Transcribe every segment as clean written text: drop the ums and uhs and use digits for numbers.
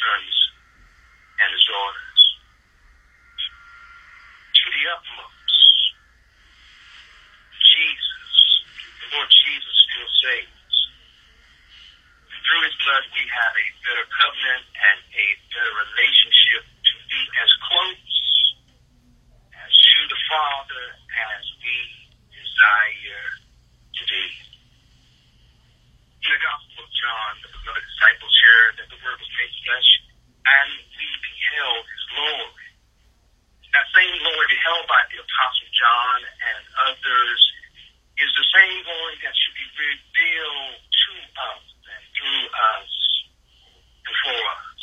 sons and his daughters to the utmost. Jesus, the Lord Jesus still saves. Through his blood we have a better covenant and a better relationship to be as close as to the Father as we desire to be. In the Gospel of John, the beloved disciples shared that the Word was made flesh and we beheld his glory. That same glory beheld by the Apostle John and others is the same glory that should be revealed to us and through us and for us.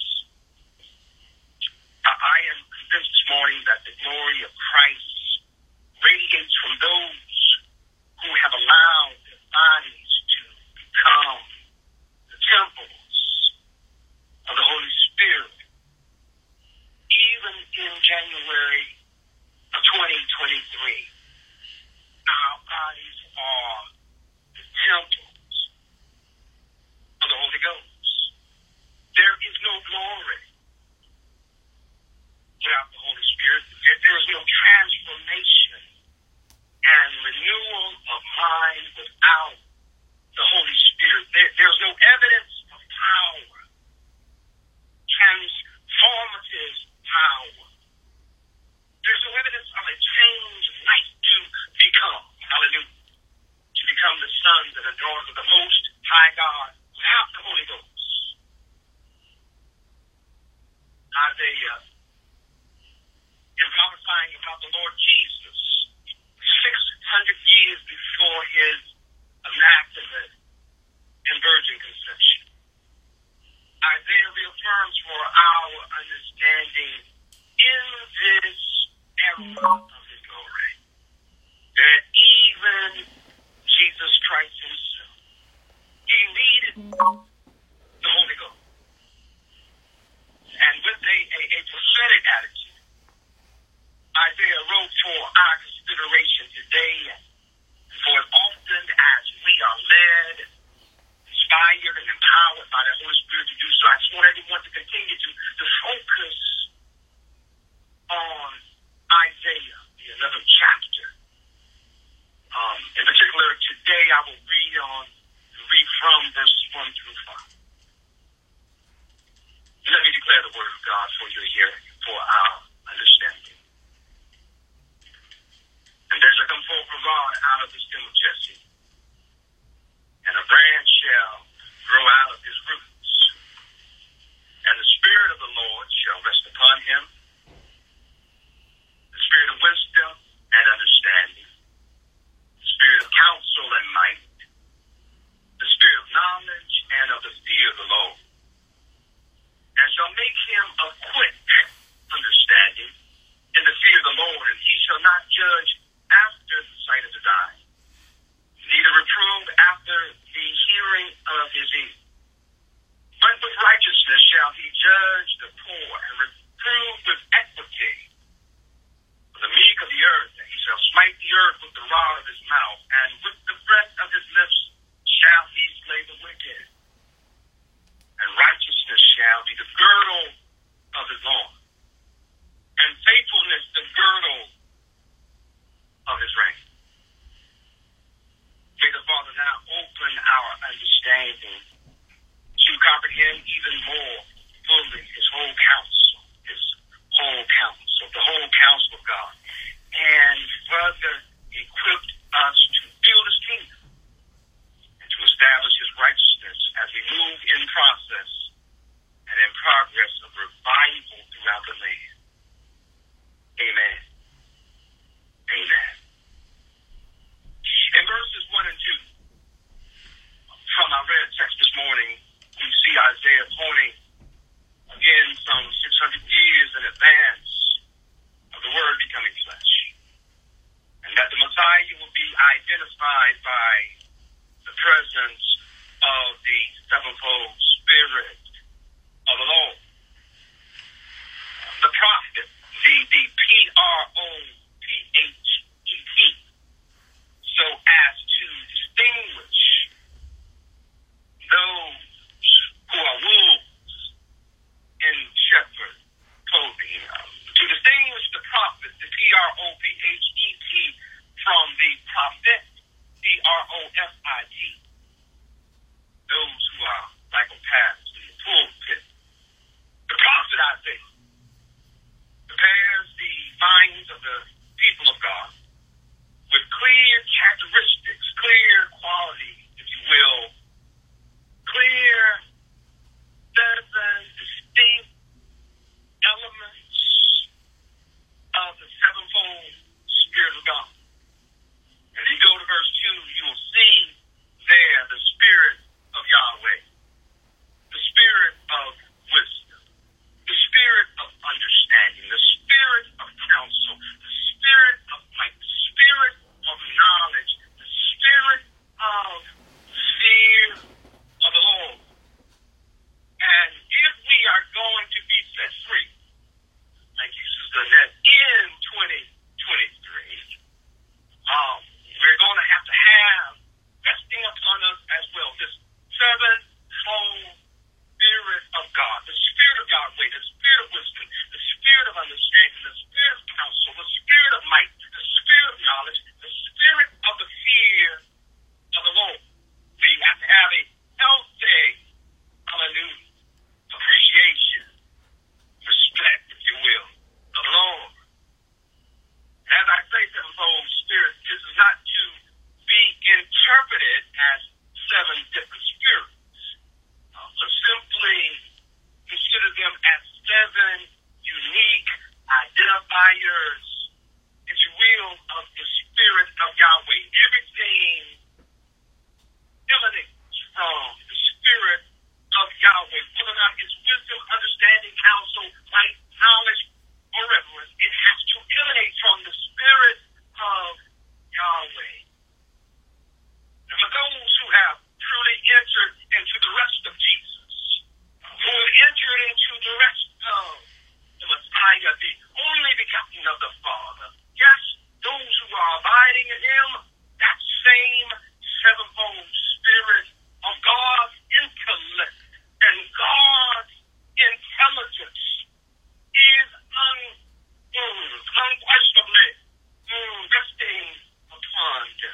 I am convinced this morning that the glory of Christ radiates from those who have allowed their bodies to become the temples of the Holy Spirit. Even in January of 2023, our bodies are the temples of the Holy Ghost. There is no glory without the Holy Spirit. There is no transformation and renewal of mind without the Holy Spirit. There's no evidence of power, transformative power. There's no evidence of a change life to become. Hallelujah. To become the sons and the daughters of the Most High God without the Holy Ghost. Isaiah, in prophesying about the Lord Jesus, 600 years before his immaculate and virgin conception, Isaiah reaffirms for our understanding in this era of his glory that even Jesus Christ himself, he needed the Holy Ghost. And with a prophetic attitude, Isaiah wrote for our consideration today, for as often as we are led, inspired, and empowered by the Holy Spirit to do so. I just want everyone to continue to focus on Isaiah, the 11th chapter. In particular, today I will read from verses 1 through 5. Let me declare the word of God for your hearing, for our understanding. And there shall come forth a rod out of the stem of Jesse, and a branch shall grow out of his roots. And the Spirit of the Lord shall rest upon him, the Spirit of wisdom and understanding, the Spirit of counsel and might, the Spirit of knowledge and of the fear of the Lord. And shall make him of quick understanding in the fear of the Lord, and he shall not judge after the sight of his eyes, neither reprove after the hearing of his ear. But with righteousness shall he judge the poor, and reprove with equity the meek of the earth. And he shall smite the earth with the rod of his mouth, and with the breath of his lips shall he slay the wicked. And righteousness shall be the girdle of his loins, and faithfulness the girdle of his reign. May the Father now open our understanding to comprehend even more fully his whole counsel, the whole counsel of God, and further equip us to build his kingdom and to establish his righteousness as we move in process and in progress of revival throughout the land. Amen. Amen. In verses 1 and 2 from our read text this morning, we see Isaiah pointing again some 600 years in advance of the Word becoming flesh, and that the Messiah will be identified by the presence of the sevenfold Spirit of the Lord. The prophet, the Prophet, so as to distinguish those who are wolves in prophet, the Prophet, from the prophet, Profit. Those who are like a pastor in the pulpit. The prophet Isaiah prepares the minds of the people of God with clear characteristics, clear qualities, if you will, clear, seven distinct elements of the sevenfold Spirit of God. And you go to verse 2, you will see there the Spirit of Yahweh, the Spirit of wisdom, the Spirit of understanding, the Spirit of counsel, the Spirit of might, the Spirit of knowledge, the Spirit of fear of the Lord. And if we are going to be set free, thank you, Sister Annette, in 2023, we're going to have resting upon us as well this sevenfold Spirit of God, the Spirit of Yahweh, the Spirit of wisdom, the Spirit of understanding, the Spirit of counsel, the Spirit of might, the Spirit of knowledge, the Spirit of the fear of the Lord. We have to have a healthy, hallelujah, appreciation, respect, if you will, of the Lord. As I say, sevenfold Spirit, this is not to be interpreted as seven different spirits, but simply consider them as seven unique identifiers, if you will, of the Spirit of Yahweh. Everything emanates from the Spirit of Yahweh, whether or not it's wisdom, understanding, counsel, might, knowledge, or reverence. It has to emanate from the Spirit of Yahweh. And for those who have truly entered into the rest of Jesus, who have entered into the rest of the Messiah, the only begotten of the Father, yes, those who are abiding in Him, that same sevenfold Spirit of God's intellect and God's intelligence is unquestionably resting upon them.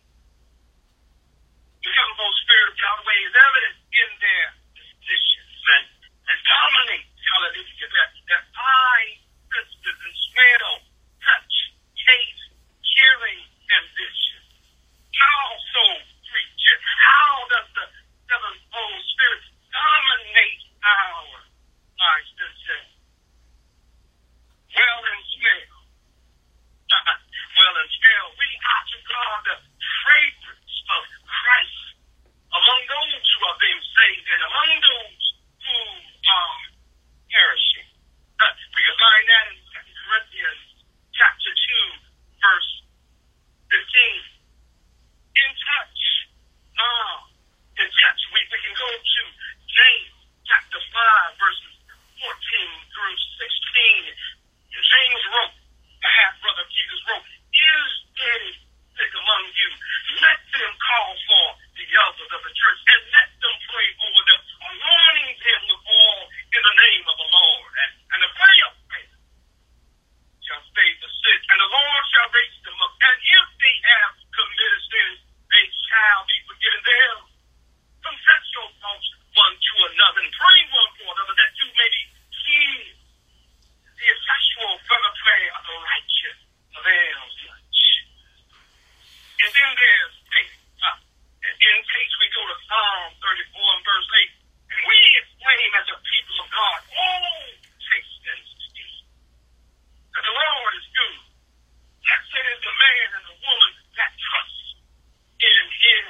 The sevenfold Spirit of Yahweh is evident in their decisions and dominates, hallelujah, their eye, senses, and smell, touch, taste, hearing, and vision. How so, preacher? How does the sevenfold Spirit dominate our eyes and senses? Well, and smell. Well, and smell. We are to guard the fragrance of Christ among those who are being saved and among those who are perishing. We can find that in 2 Corinthians chapter 2, verse 15. In touch. In touch. We can go to James chapter 5, verses 14 through 16. James wrote, the half-brother of Jesus wrote, is any sick among you? Let them call for the elders of the church and let them pray over them, anointing them with oil in the name of the Lord. And the prayer of faith shall save the sick, and the Lord shall raise them up. And if they have committed sins, they shall be forgiven them. Confess your faults one to another and pray one for another that you may be healed. The effectual fervent prayer of the righteous avails much. And then there's faith. In case we go to Psalm 34 and verse 8, and we exclaim as a people of God, oh, taste and see that the Lord is good. Blessed is the man and the woman that trusts in Him.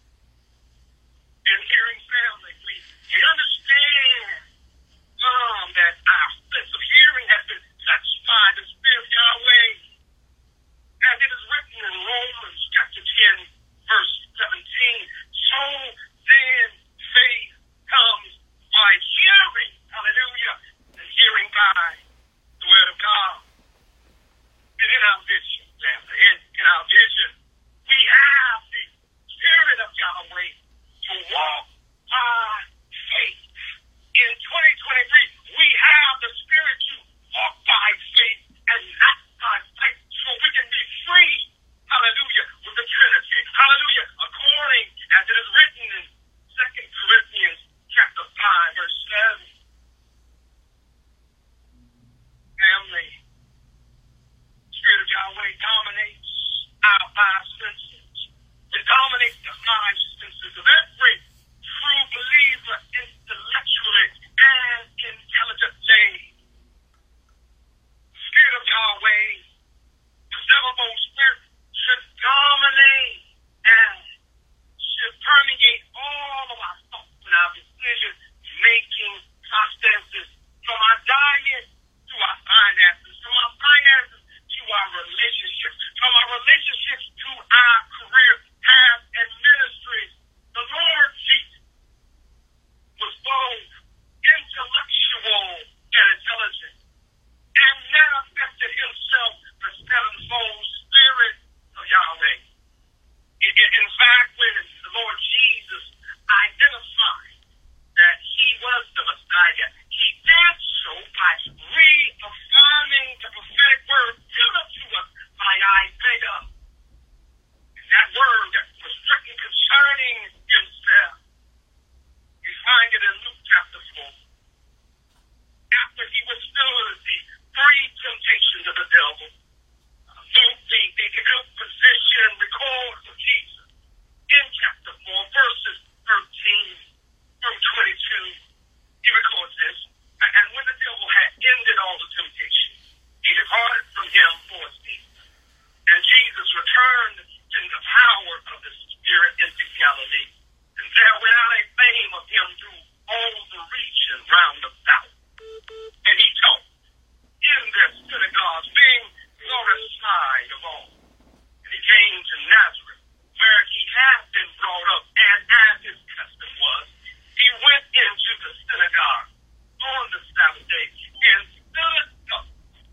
In hearing family, we understand that our sense of hearing has been touched by the Spirit of Yahweh. And it is written in Romans chapter 10, verse 17, so then faith comes by hearing, hallelujah, and hearing by the word of God. And in our vision, family, in our vision, we have the Spirit of Yahweh to walk by faith. In 2023, we have the Spirit to walk by faith and not five senses of every true believer intellectually and intelligently. The Spirit of Yahweh, the sevenfold Spirit, should dominate and should permeate all of our thoughts and our decision-making processes, from our diet to our finances, from our finances to our relationships, from our relationships to our career path and ministries. The Lord Jesus was both intellectual and intelligent, and manifested himself the sevenfold Spirit of Yahweh. In fact, when the Lord Jesus identified that he was the Messiah, he did so by reaffirming the prophetic word given to us by Isaiah. And that word that was written concerning himself, you find it in Luke chapter 4. After he withstood the three temptations of the devil, Luke, the position records of Jesus in chapter 4, verses 13 through 22. He records this. And when the devil had ended all the temptation, he departed from him for a season. And Jesus returned in the power of the Spirit into Galilee. And there went out a fame of him through all the region round about. And he taught in their synagogues, being glorified of all. And he came to Nazareth, where he had been brought up, and as his custom was, he went into the synagogue on the Sabbath day and stood up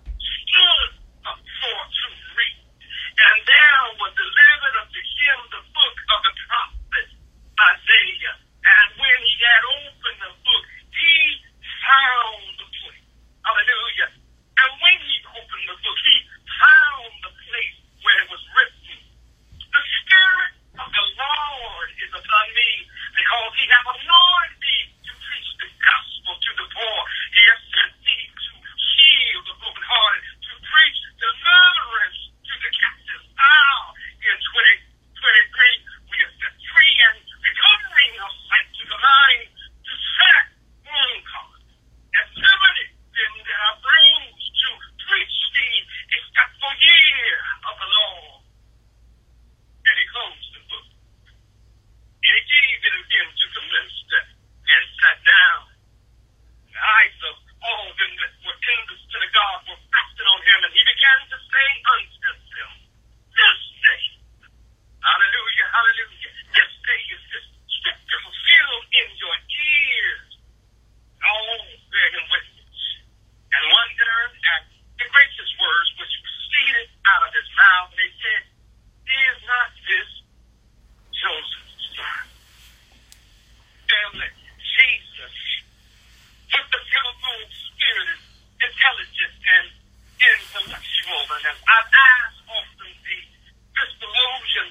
for to read. And there was delivered unto him the book of the prophet Isaiah. And when he had opened the book, he found the place. Hallelujah. And when he opened the book, he found the place where it was written, "The Spirit of the Lord is upon me, because he hath anointed me to preach the gospel to the poor. He has sent me to heal the brokenhearted, to preach deliverance to the captives." In 2023, we are set free and recovering our sight to the mind, to set on God at liberty, then that our brings to preach the acceptable year of the Lord. And he closed the book. And he gave it again to the minister and sat down. The eyes of all them that were in the synagogue were fastened on him, and he began to say unto them, "This day," hallelujah, hallelujah, "this day is this scripture fulfilled in your ears." All bear him witness, and wondered at the gracious words which proceeded out of his mouth. And they said, "Is not this Joseph's son?" Family, Jesus, with the sevenfold Spirit, intelligent and intellectual, and as I've asked often the theologians,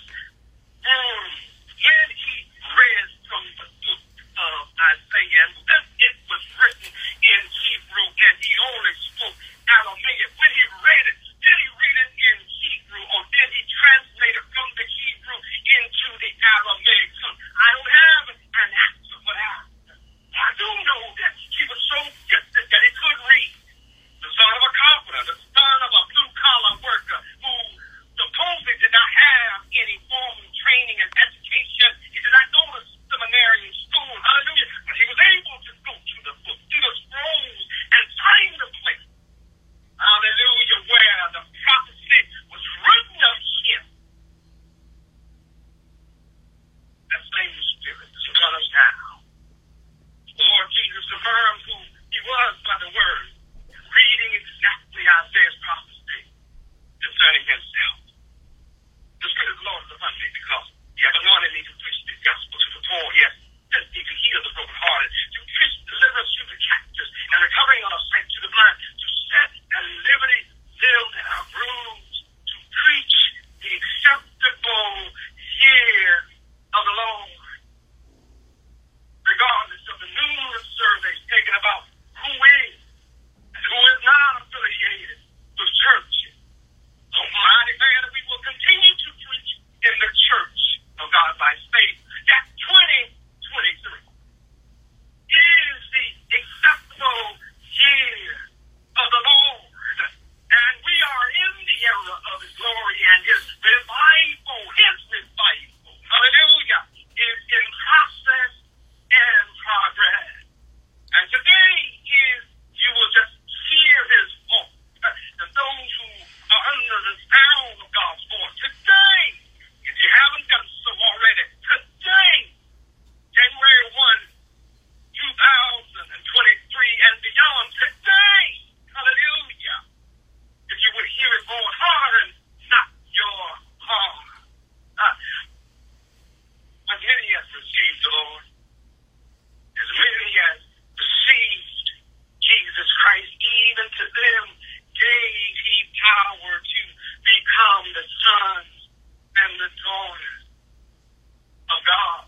when he read from the book of Isaiah, and then it was written in Hebrew, and he only spoke Aramaic. When he read it, did he read it in Hebrew, or did he translate it from the Hebrew into the Aramaic? I don't have an answer for that. I do know that he was so gifted that he could read. The son of a carpenter, the son of a blue-collar worker who power to become the sons and the daughters of God.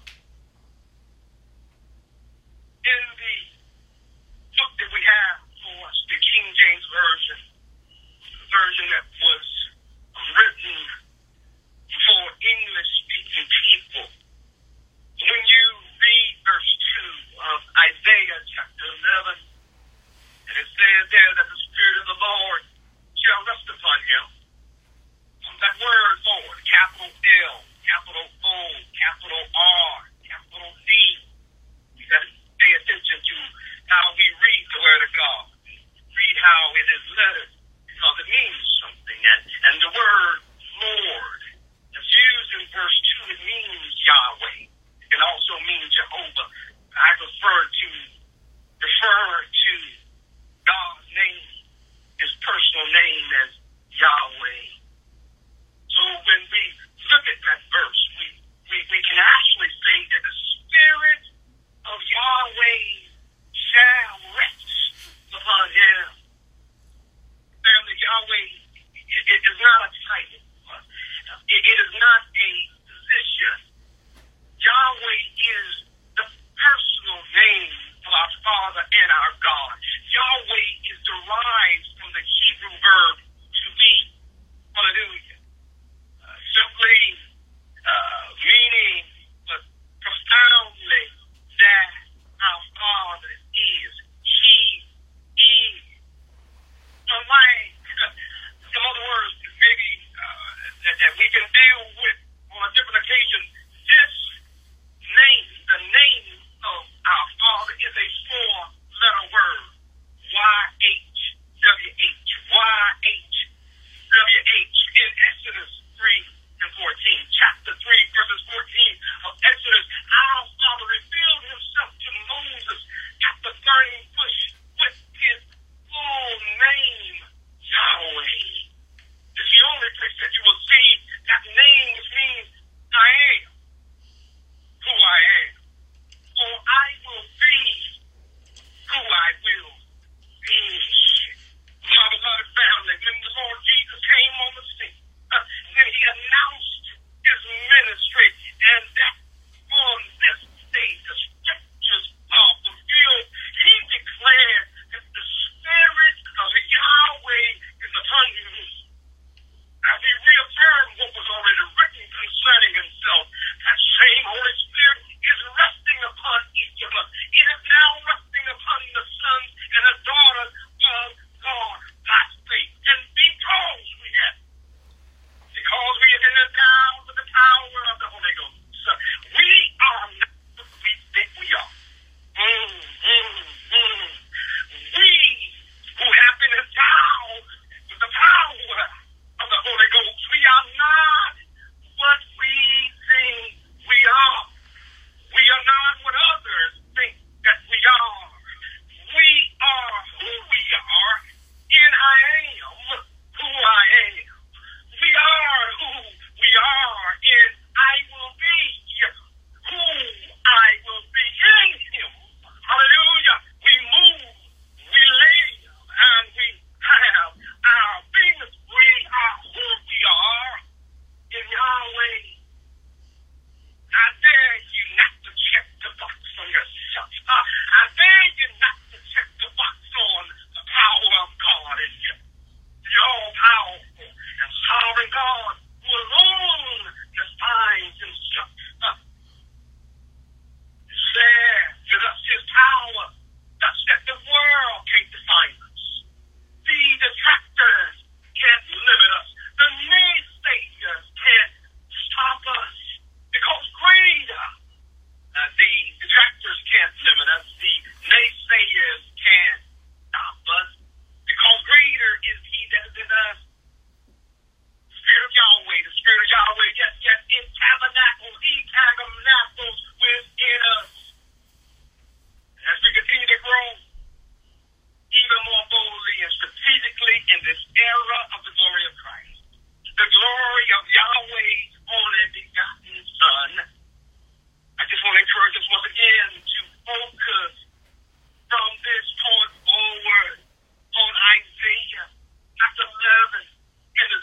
In the book that we have for us, the King James Version, the version that was written for English-speaking people, when you read verse 2 of Isaiah chapter 11, and it says there that the Spirit of the Lord shall rest upon him. That word Lord, capital L, capital O, capital R, capital D. You got to pay attention to how we read the Word of God. Read how it is lettered, because it means something. And the word Lord is used in verse 2. It means Yahweh. It can also mean Jehovah. I refer to God's name, his personal name as Yahweh. So when we look at that verse, we can actually say that the Spirit of Yahweh shall rest upon him. Family, Yahweh, it is not a title. It is not a position. Yahweh is the personal name of our Father and our God. Yahweh is derived from the Hebrew verb to be. Hallelujah. Simply meaning profoundly that our Father is. He is. Unlike some other words maybe that we can deal with on a different occasion, this name, the name of our Father, is a four-letter word. Y-H-W-H. Y-H-W-H. In Exodus 3 and 14, chapter 3, verses 14 of Exodus, our Father revealed himself to Moses at the burning bush with his full name, Yahweh. It's the only place that you will see that name, which means I am who I am. Or I will be who I will be. My beloved family, when the Lord Jesus came on the scene, then he announced his ministry, and that on this day the scriptures are fulfilled. He declared that the Spirit of Yahweh is upon you. As he reaffirmed what was already written concerning himself, that same Holy Spirit is resting upon each of us. It is now resting upon the sons and the daughters of God by faith. And because we have been endowed with the power of the Holy Ghost, we are not what we think we are. We who have been endowed with the power of the Holy Ghost, we are not what we think we are. We are not what others think that we are. We are who we are, and I am who I am. We are who we are, and I will be who I will be in him. Hallelujah. We move, we live, and we have our being. We are who we are in Yahweh. I dare you not to check the box on yourself. I dare you not to check the box on the power of God in you. The all-powerful and sovereign God who alone defines himself. Share with us his power such that the world can't define us. The detractors can't limit us. The naysayers can't stop us. Because greater, the detractors can't limit us. The naysayers can't stop us. Because greater is he that is in us. Spirit of Yahweh, the Spirit of Yahweh, yes, in tabernacles, he tabernacles within us. As we continue to grow even more boldly and strategically in this era of the glory of Christ, the glory of Yahweh's only begotten Son, I just want to encourage us once again to focus from this point forward on Isaiah chapter 11 and the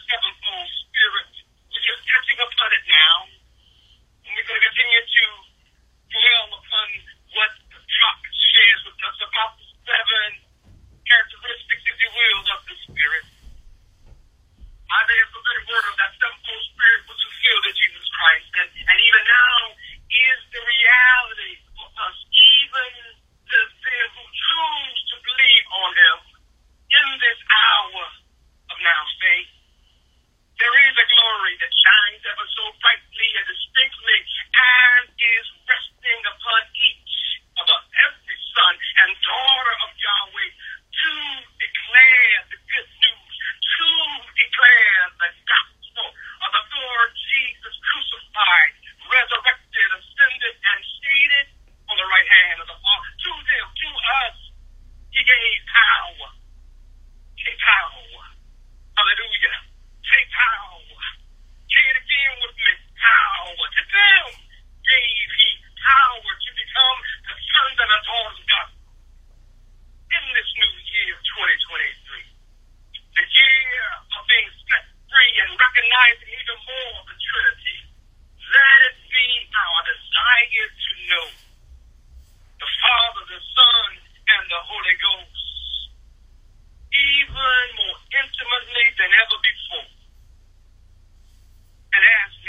never before. And as we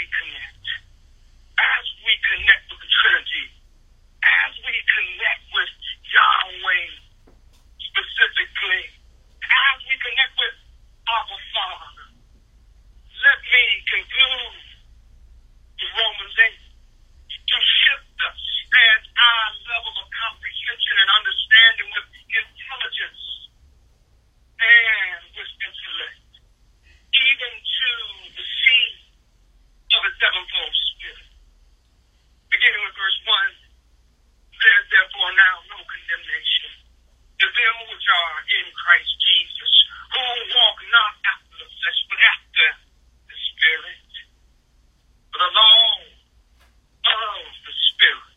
connect with the Trinity, as we connect with Yahweh specifically, as we connect with our Father, let me conclude with Romans 8 to shift us and our level of comprehension and understanding with intelligence and with intellect, even to the seed of the sevenfold Spirit. Beginning with verse 1, there's therefore now no condemnation to them which are in Christ Jesus, who walk not after the flesh, but after the Spirit. For the law of the Spirit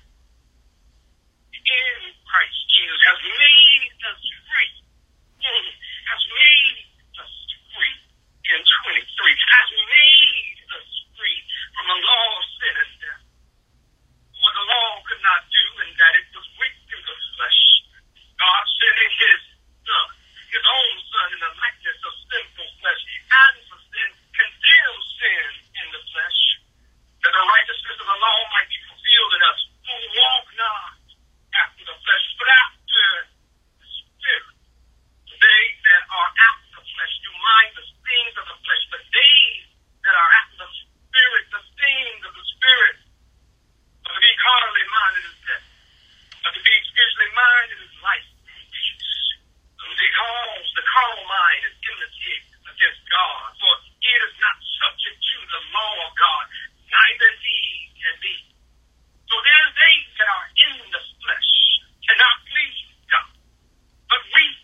in Christ Jesus has made us free. Has made us free in 23. Has made us free from the law of sin and death. What the law could not do, and that it was weak through the flesh. God sending his Son, his own Son, in the likeness of sinful flesh, and for sin, condemned sin in the flesh, that the righteousness of the law might be fulfilled in us, who walk not after the flesh, but after the Spirit. They that are after the flesh do mind the things of the flesh, but they that are after the Spirit, the things of the Spirit. But to be carnally minded is death, but to be spiritually minded is life and peace. Because the carnal mind is enmity against God, for it is not subject to the law of God, neither indeed can be. So then they that are in the flesh cannot please God. But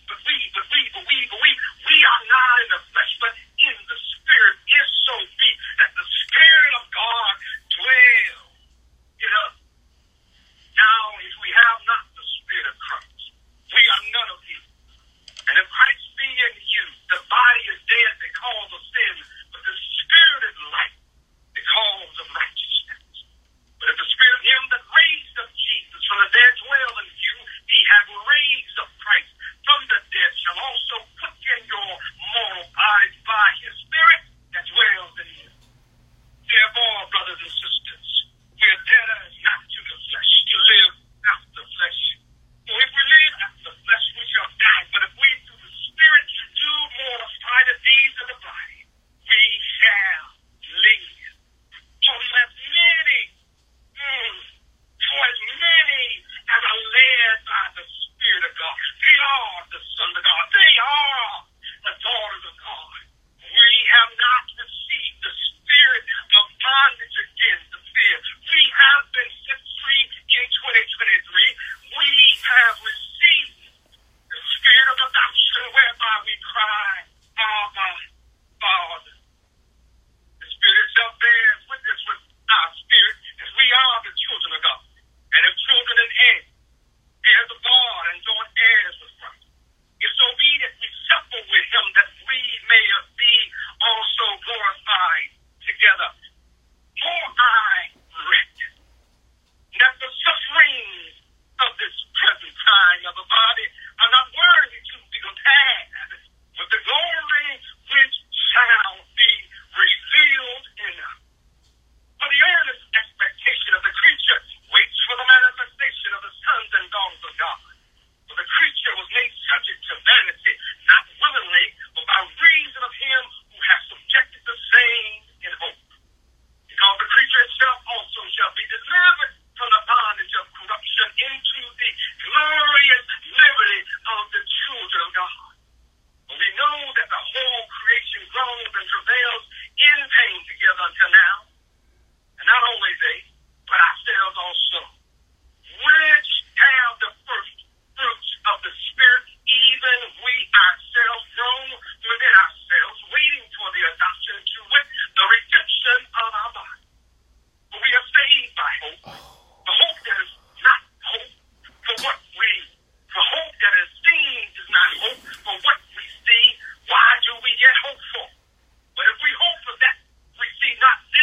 we are not in the flesh, but in the Spirit, if so be that the Spirit of God dwells in us. Now, if we have not the Spirit of Christ, we are none of you. And if Christ be in you, the body is dead because of sin, but the Spirit is life because of righteousness. But if the Spirit of him that raised up Jesus from the dead dwell in you, he hath raised up Christ from the dead, shall also quicken your mortal bodies by his Spirit that dwells in you. Therefore, brothers and sisters, we are debtors not to the flesh, to live after the flesh. For if we live after the flesh, we shall die. But if we through the Spirit do mortify the deeds of the body, we shall live. For as many as are led by the Spirit of God, they are the sons of God. They are the daughters of God. We have not received the spirit of bondage again to fear. We have been set free in 2023. We have received the spirit of adoption, whereby we cry, Abba, Father. The Spirit itself bears witness with our spirit as we are the children of God. And if children and heirs of God and joint heirs with Christ, if so be that we suffer with him, that we may be also glorified together. For I reckon that the sufferings of this present time of the body are not worthy to be compared with the glory which shall be revealed in us. For the earnest expectation of the creature waits for the manifestation of the sons and daughters of God. For the creature was made subject to vanity, not willingly, but by reason of him who has subjected the same in hope. Because the creature itself also shall be delivered from the bondage of corruption into the glorious liberty of the children of God. For we know that the whole creation groans and travails in pain together until now. And not only they, but ourselves also, which have the first fruits of the Spirit, even we ourselves groan within ourselves, waiting for the adoption to wit, the redemption of our body. For we are saved by hope. The hope that is not hope for what we, for hope that is seen is not hope for what we see. Why do we yet hope for? But if we hope for that we see not,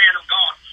man of God